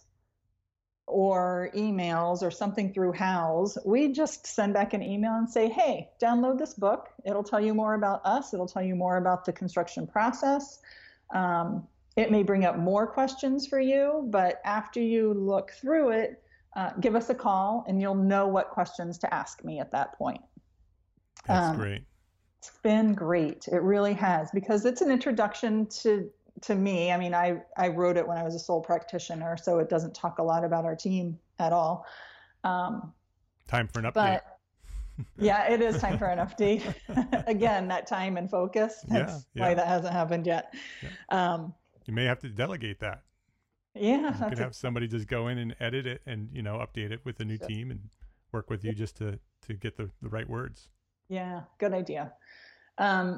or emails or something through Houzz, we just send back an email and say, hey, download this book. It'll tell you more about us. It'll tell you more about the construction process. Um, it may bring up more questions for you, but after you look through it, uh, give us a call and you'll know what questions to ask me at that point. That's Um, great. It's been great. It really has, because it's an introduction to to me. I mean, I, I wrote it when I was a sole practitioner, so it doesn't talk a lot about our team at all. Um, Time for an update. but yeah, it is time for an update. Again, that time and focus. That's Yeah, why yeah. that hasn't happened yet. Um, You may have to delegate that. yeah, You that's could a- have somebody just go in and edit it and, you know, update it with the new Sure. team and work with you just to, to get the, the right words. yeah, good idea. Um,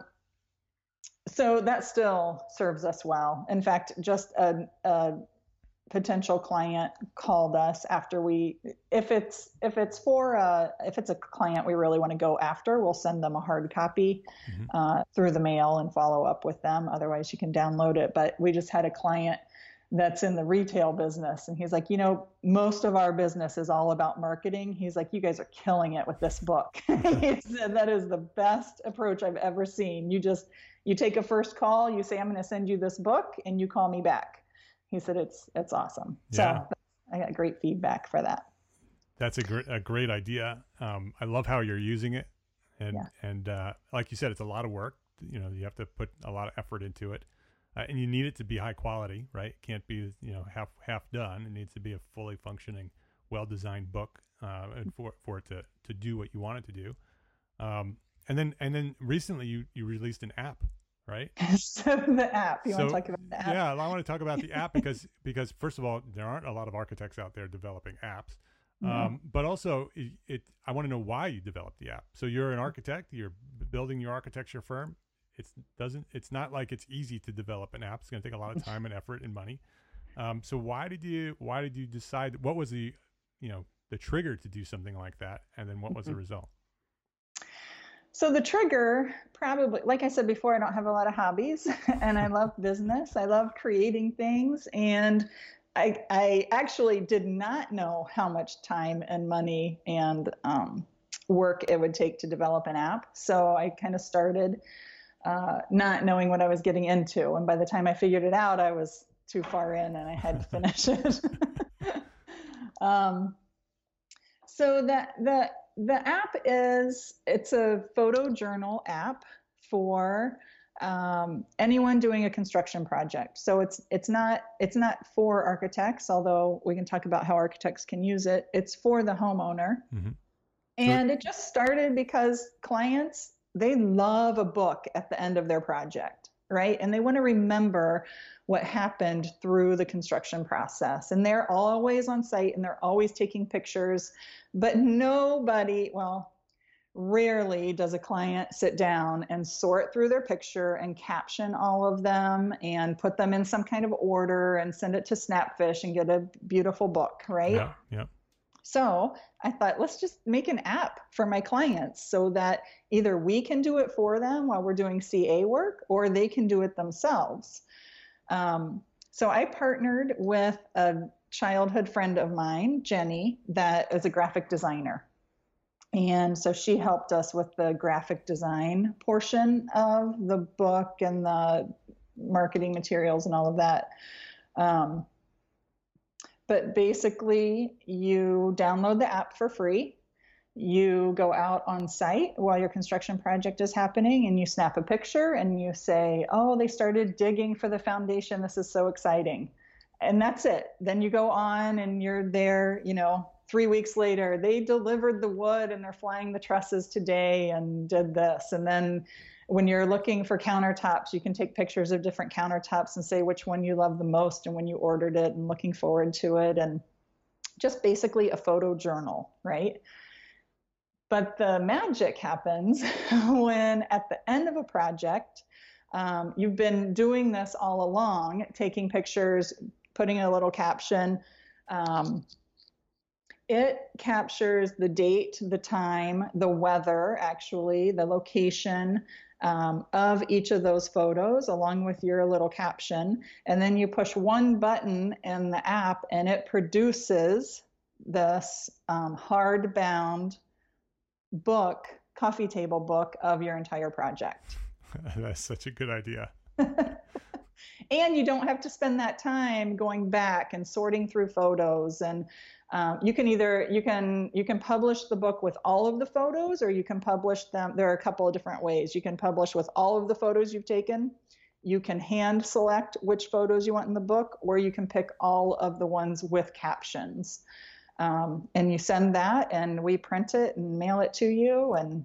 so that still serves us well. In fact, just a, a potential client called us after we, if it's if it's for a, if it's a client we really want to go after, we'll send them a hard copy Mhm. uh, through the mail and follow up with them. Otherwise, you can download it. But we just had a client that's in the retail business, and he's like, you know, most of our business is all about marketing. He's like, you guys are killing it with this book. He said that is the best approach I've ever seen. You just you take a first call, you say, I'm going to send you this book, and you call me back. He said, it's it's awesome. Yeah. So I got great feedback for that. That's a great, a great idea. Um, I love how you're using it. And, Yeah. and, uh, like you said, it's a lot of work. You know, you have to put a lot of effort into it, uh, and you need it to be high quality, right? It can't be, you know, half, half done. It needs to be a fully functioning, well-designed book, uh, and for, for it to, to do what you want it to do. Um, and then, and then recently you, you released an app, right? So the app, you want to talk about the app? Yeah, I want to talk about the app because because first of all, there aren't a lot of architects out there developing apps, No. um, but also it, it. I want to know why you developed the app. So you're an architect, you're b- building your architecture firm. It's doesn't. It's not like it's easy to develop an app. It's going to take a lot of time and effort and money. Um, so why did you why did you decide? What was the you know the trigger to do something like that? And then what was the result? So the trigger, probably, like I said before, I don't have a lot of hobbies, and I love business. I love creating things, and I I actually did not know how much time and money and um, work it would take to develop an app. So I kind of started uh, not knowing what I was getting into, and by the time I figured it out, I was too far in, and I had to finish it. um, so that the The app is, it's a photo journal app for um, anyone doing a construction project. So it's it's not it's not for architects, although we can talk about how architects can use it. It's for the homeowner. Mm-hmm. And it just started because clients, they love a book at the end of their project. right? And they want to remember what happened through the construction process. And they're always on site and they're always taking pictures, but nobody, well, rarely does a client sit down and sort through their picture and caption all of them and put them in some kind of order and send it to Snapfish and get a beautiful book, right? Yeah, yeah. So I thought, let's just make an app for my clients so that either we can do it for them while we're doing C A work, or they can do it themselves. Um, so I partnered with a childhood friend of mine, Jenny, that is a graphic designer. And so she helped us with the graphic design portion of the book and the marketing materials and all of that. Um, but basically, you download the app for free. You go out on site while your construction project is happening and you snap a picture and you say, oh, they started digging for the foundation. This is so exciting. And that's it. Then you go on and you're there, you know, three weeks later, they delivered the wood and they're flying the trusses today and did this. And then when you're looking for countertops, you can take pictures of different countertops and say which one you love the most and when you ordered it and looking forward to it. And just basically a photo journal, right? But the magic happens when at the end of a project, um, you've been doing this all along, taking pictures, putting a little caption. Um, it captures the date, the time, the weather, actually, the location um, of each of those photos, along with your little caption. And then you push one button in the app and it produces this um, hardbound book, coffee table book of your entire project. That's such a good idea. And you don't have to spend that time going back and sorting through photos. And um, you can either, you can, you can publish the book with all of the photos, or you can publish them. There are a couple of different ways. You can publish with all of the photos you've taken. You can hand select which photos you want in the book, or you can pick all of the ones with captions. Um, and you send that and we print it and mail it to you, and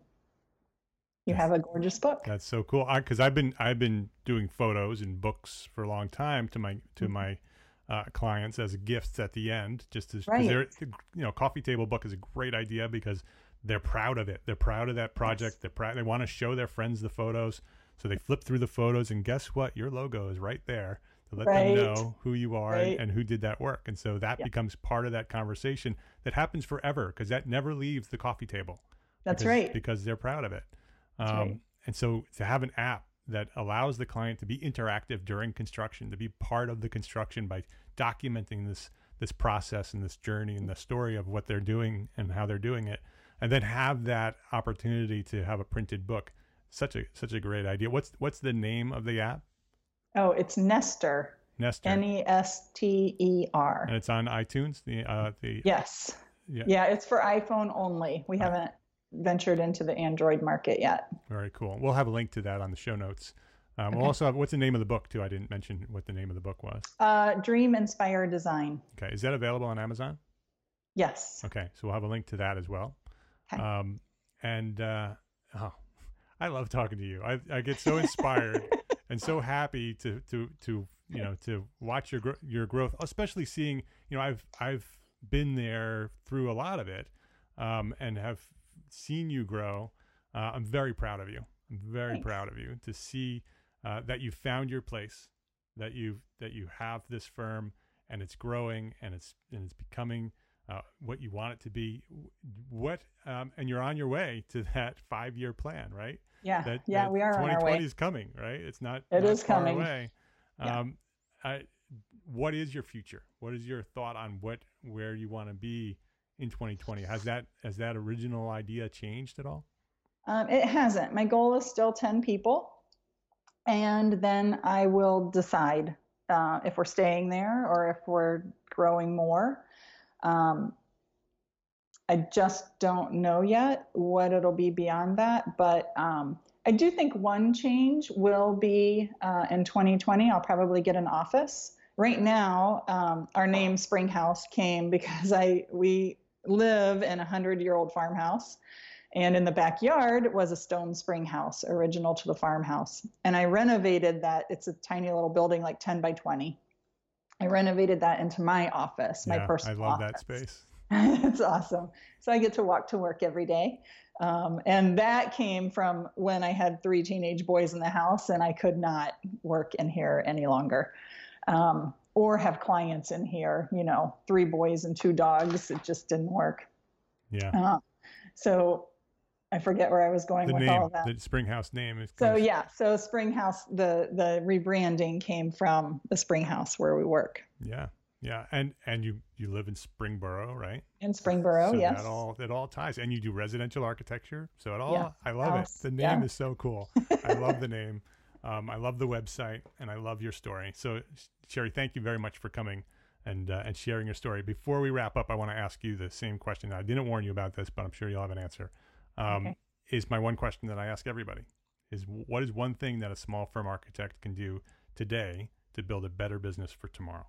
you have a gorgeous book. That's so cool. I, cause I've been, I've been doing photos and books for a long time to my, to mm-hmm. my, uh, clients as gifts at the end, just as, right. they're, you know, coffee table book is a great idea because they're proud of it. They're proud of that project. Yes. They're proud. They want to show their friends the photos. So they flip through the photos and guess what? Your logo is right there to let right. them know who you are right. and, and who did that work. And so that yeah. becomes part of that conversation that happens forever because that never leaves the coffee table. That's because, right. Because they're proud of it. Um, right. And so to have an app that allows the client to be interactive during construction, to be part of the construction by documenting this this process and this journey and the story of what they're doing and how they're doing it, and then have that opportunity to have a printed book. Such a such a great idea. What's what's the name of the app? Oh, it's Nester. Nester. N E S T E R. And it's on iTunes. The uh, the yes. Yeah. yeah, it's for iPhone only. We right. haven't ventured into the Android market yet. Very cool. We'll have a link to that on the show notes. Um, okay. We'll also have, what's the name of the book too? I didn't mention what the name of the book was. Uh, Dream Inspire Design. Okay. Is that available on Amazon? Yes. Okay. So we'll have a link to that as well. Okay. Um, and, uh, oh, I love talking to you. I, I get so inspired and so happy to, to, to, you know, to watch your, your growth, especially seeing, you know, I've, I've been there through a lot of it, um, and have seen you grow. Uh, I'm very proud of you. I'm very Thanks. proud of you to see uh, that you found your place, that you that you have this firm and it's growing and it's and it's becoming uh, what you want it to be. What um, and you're on your way to that five year plan, right? Yeah, that, yeah, that we are on our way. twenty twenty is coming, right? It's not. It not is far coming. Away. Yeah. Um, I, what is your future? What is your thought on what where you want to be in twenty twenty? Has that has that original idea changed at all? Um, it hasn't. My goal is still ten people, and then I will decide uh, if we're staying there or if we're growing more. Um, I just don't know yet what it'll be beyond that, but um, I do think one change will be uh, in twenty twenty. I'll probably get an office. Right now, um, our name Springhouse came because I we live in a hundred-year-old farmhouse. And in the backyard was a stone spring house, original to the farmhouse. And I renovated that. It's a tiny little building, like ten by twenty. I renovated that into my office, my yeah, personal I love office. that space. It's awesome. So I get to walk to work every day. Um, and that came from when I had three teenage boys in the house and I could not work in here any longer. Um, or have clients in here, you know, three boys and two dogs. It just didn't work. Yeah. Uh, so I forget where I was going the with name, all of that. The Spring House name is. So yeah, so Spring House, the the rebranding came from the Spring House where we work. Yeah, yeah, and and you you live in Springboro, right? In Springboro, so yes. That all it all ties, and you do residential architecture, so it all. Yeah. I love House, it. The name yeah. is so cool. I love the name. Um, I love the website, and I love your story. So Sherry, thank you very much for coming and uh, and sharing your story. Before we wrap up, I want to ask you the same question. I didn't warn you about this, but I'm sure you'll have an answer. Um, Okay. Is my one question that I ask everybody is what is one thing that a small firm architect can do today to build a better business for tomorrow?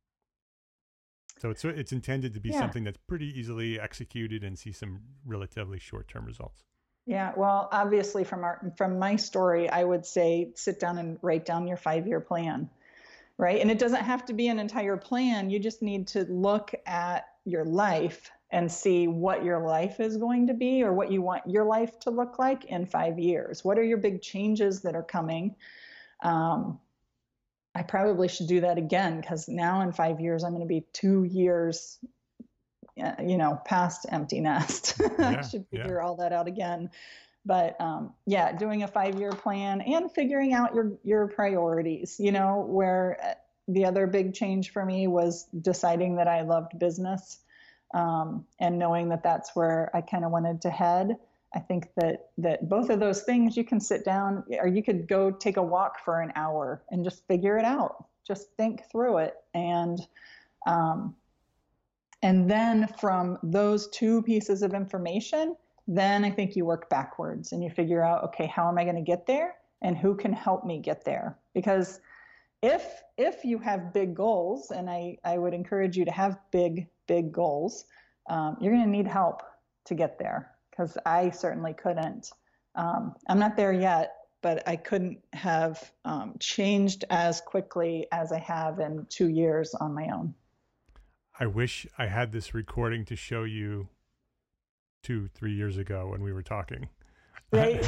So it's it's intended to be Yeah. something that's pretty easily executed and see some relatively short-term results. Yeah, well, obviously from our from my story, I would say sit down and write down your five-year plan, right? And it doesn't have to be an entire plan. You just need to look at your life and see what your life is going to be or what you want your life to look like in five years. What are your big changes that are coming? Um, I probably should do that again because now in five years, I'm going to be two years, uh, you know, past empty nest. Yeah, I should figure yeah. all that out again. But um, yeah, doing a five-year plan and figuring out your your priorities, you know, where the other big change for me was deciding that I loved business. Um, and knowing that that's where I kind of wanted to head. I think that that both of those things you can sit down or you could go take a walk for an hour and just figure it out. Just think through it. And um, and then from those two pieces of information, then I think you work backwards and you figure out, okay, how am I going to get there and who can help me get there? Because if if you have big goals, and I, I would encourage you to have big, big goals, um, you're going to need help to get there because I certainly couldn't. Um, I'm not there yet, but I couldn't have um, changed as quickly as I have in two years on my own. I wish I had this recording to show you two, three years ago when we were talking. Right.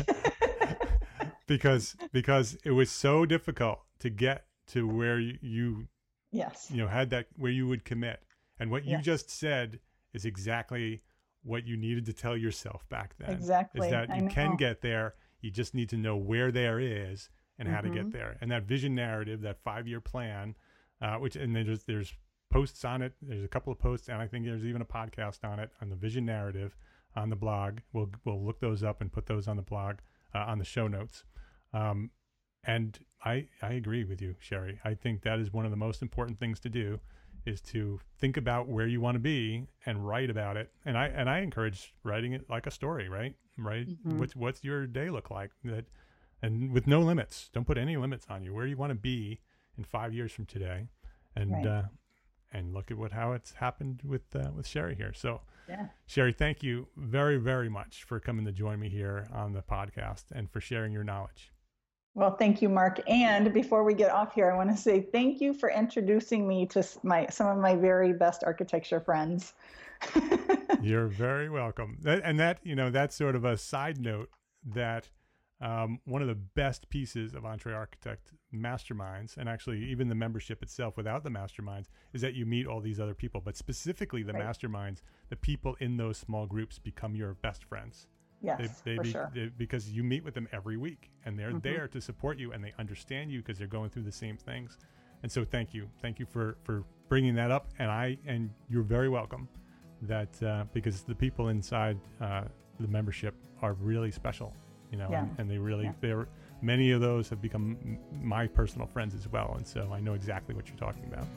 because because it was so difficult to get to where you, you Yes. you know had that where you would commit, and what you Yes. just said is exactly what you needed to tell yourself back then. Exactly. Is that I you can know. get there, you just need to know where there is and how to Mhm. get there. And that vision narrative, that five-year plan, uh, which and there's there's posts on it. There's a couple of posts, and I think there's even a podcast on it on the vision narrative on the blog. We'll we'll look those up and put those on the blog uh, on the show notes. Um, and I I agree with you, Sherry. I think that is one of the most important things to do is to think about where you want to be and write about it. And I and I encourage writing it like a story, right? Right. Mhm. What's what's your day look like? That and with no limits. Don't put any limits on you. Where you want to be in five years from today, and Right. uh, and look at what how it's happened with uh, with Sherry here. So. Yeah. Sherry, thank you very, very much for coming to join me here on the podcast and for sharing your knowledge. Well, thank you, Mark. And before we get off here, I want to say thank you for introducing me to my some of my very best architecture friends. You're very welcome. That, and that, you know, that's sort of a side note that um, one of the best pieces of Entre Architect masterminds, and actually even the membership itself without the masterminds, is that you meet all these other people. But specifically the Right. masterminds, the people in those small groups become your best friends. Yes, They, they for be, sure. they, because you meet with them every week and they're Mhm. there to support you and they understand you because they're going through the same things. And so thank you. Thank you for, for bringing that up. And I, and you're very welcome that, uh, because the people inside, uh, the membership are really special, you know, Yeah. and, and they really, Yeah. they're, many of those have become m- my personal friends as well. And so I know exactly what you're talking about.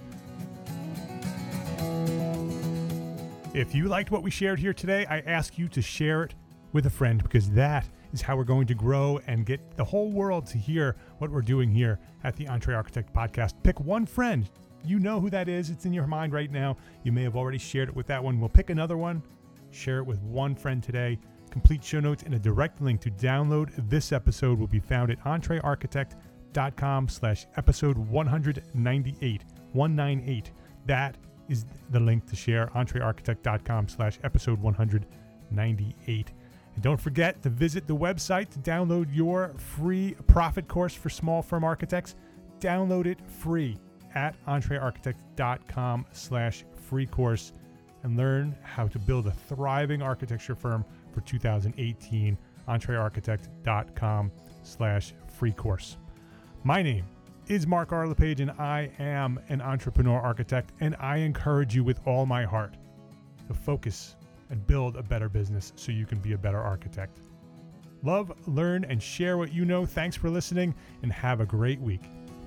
If you liked what we shared here today, I ask you to share it with a friend because that is how we're going to grow and get the whole world to hear what we're doing here at the Entre Architect Podcast. Pick one friend. You know who that is. It's in your mind right now. You may have already shared it with that one. We'll pick another one, share it with one friend today, Complete show notes and a direct link to download this episode will be found at entrearchitect.com slash episode one ninety-eight. one ninety-eight. That is the link to share, entrearchitect.com slash episode one ninety-eight. And don't forget to visit the website to download your free profit course for small firm architects. Download it free at entrearchitect.com slash free course and learn how to build a thriving architecture firm for two thousand eighteen. entrearchitect.com slash free course. My name is Mark R. LePage, and I am an entrepreneur architect, and I encourage you with all my heart to focus and build a better business so you can be a better architect. Love, learn, and share what you know. Thanks for listening, and have a great week.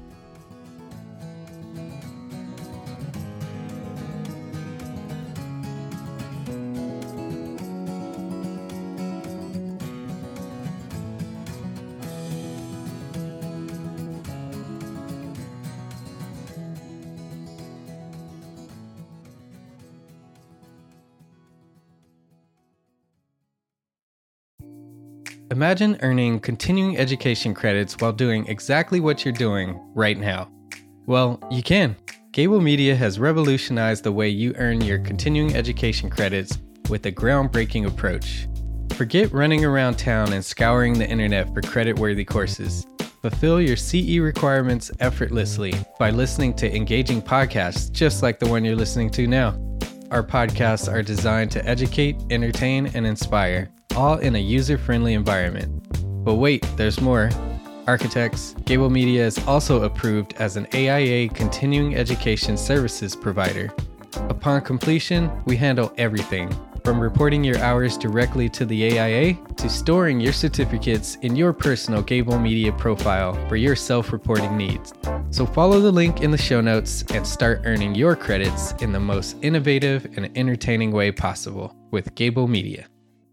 Imagine earning continuing education credits while doing exactly what you're doing right now. Well, you can. Gable Media has revolutionized the way you earn your continuing education credits with a groundbreaking approach. Forget running around town and scouring the internet for credit-worthy courses. Fulfill your C E requirements effortlessly by listening to engaging podcasts just like the one you're listening to now. Our podcasts are designed to educate, entertain, and inspire, all in a user-friendly environment. But wait, there's more. Architects, Gable Media is also approved as an A I A continuing education services provider. Upon completion, we handle everything, from reporting your hours directly to the A I A to storing your certificates in your personal Gable Media profile for your self-reporting needs. So follow the link in the show notes and start earning your credits in the most innovative and entertaining way possible with Gable Media.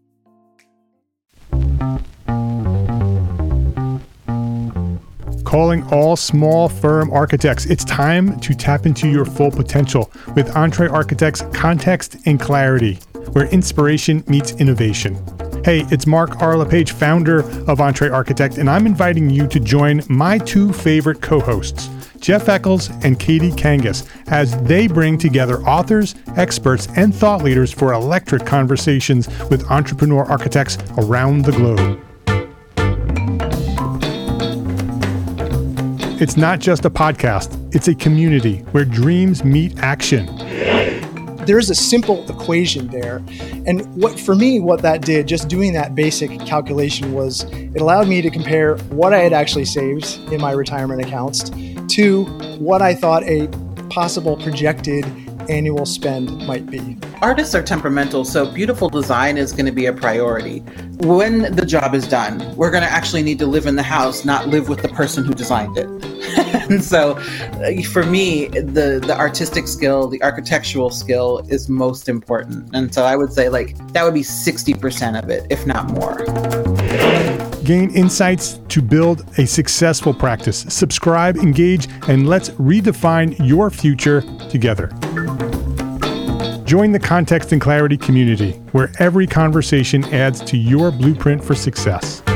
Calling all small firm architects. It's time to tap into your full potential with EntreArchitect's Context and Clarity, where inspiration meets innovation. Hey, it's Mark R. LePage, founder of EntreArchitect, and I'm inviting you to join my two favorite co-hosts, Jeff Eccles and Katie Kangas, as they bring together authors, experts, and thought leaders for electric conversations with entrepreneur architects around the globe. It's not just a podcast, it's a community where dreams meet action. There is a simple equation there. And what for me, what that did, just doing that basic calculation, was it allowed me to compare what I had actually saved in my retirement accounts to what I thought a possible projected annual spend might be. Artists are temperamental, so beautiful design is going to be a priority. When the job is done, we're going to actually need to live in the house, not live with the person who designed it. And so for me, the, the artistic skill, the architectural skill is most important. And so I would say like that would be sixty percent of it, if not more. Gain insights to build a successful practice. Subscribe, engage, and let's redefine your future together. Join the Context and Clarity community, where every conversation adds to your blueprint for success.